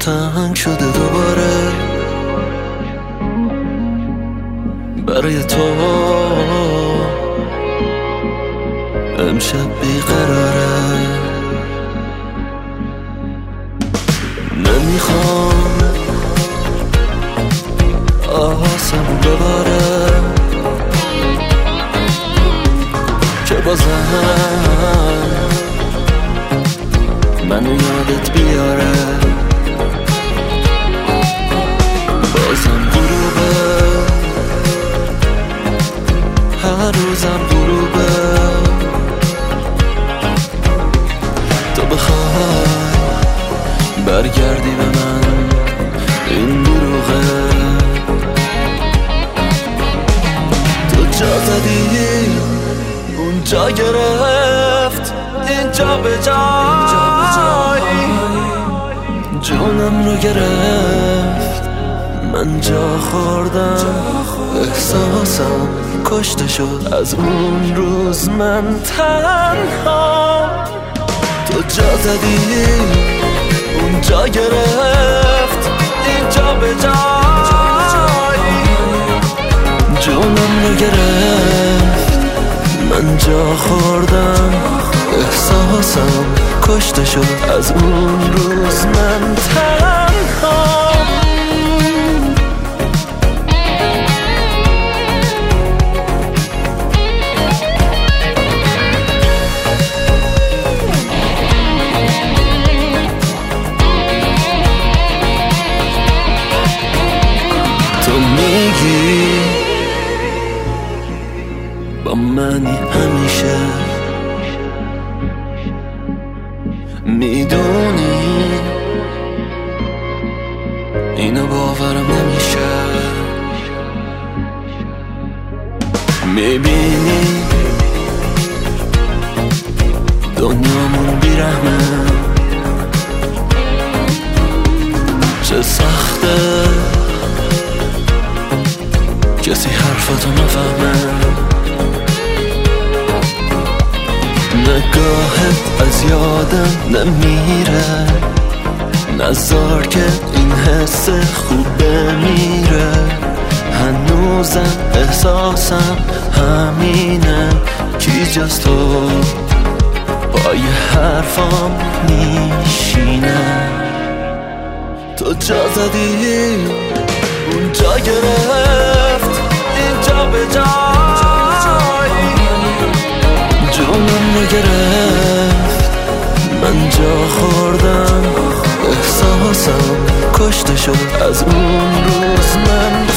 تنگ شده دوباره برای تو امشب بیقراره. نمیخوام آسمون بباره که بازم منو یادت بیاره. بازم غروبه، هر روزم غروبه. تو بخوای برگردی به من این دروغه. تو جا زدی اونجا گرفت اینجا به جای جونم رو گرفت. من جا خوردم احساسم کشته شد از اون روز من تنها. تو جا زدی اونجا گرفت اینجا به جای جونم رو گرفت. من جا خوردم احساسم کشته شد از اون روز من تنها. تو میگی با منی همیشه، میدونی اینو باورم نمیشه. میبینی دنیامون بیرحمه، چه سخته کسی حرفتو نفهمه. نگاهت از یادم نمیره، نذار که این حس خوب بمیره. هنوزم احساسم همینه، کی جز تو پای حرفام میشینه. تو جا زدی اونجا گرفت اینجا به جای جونم رو گرفت. من جا خوردم احساسم کشته شد از اون روز من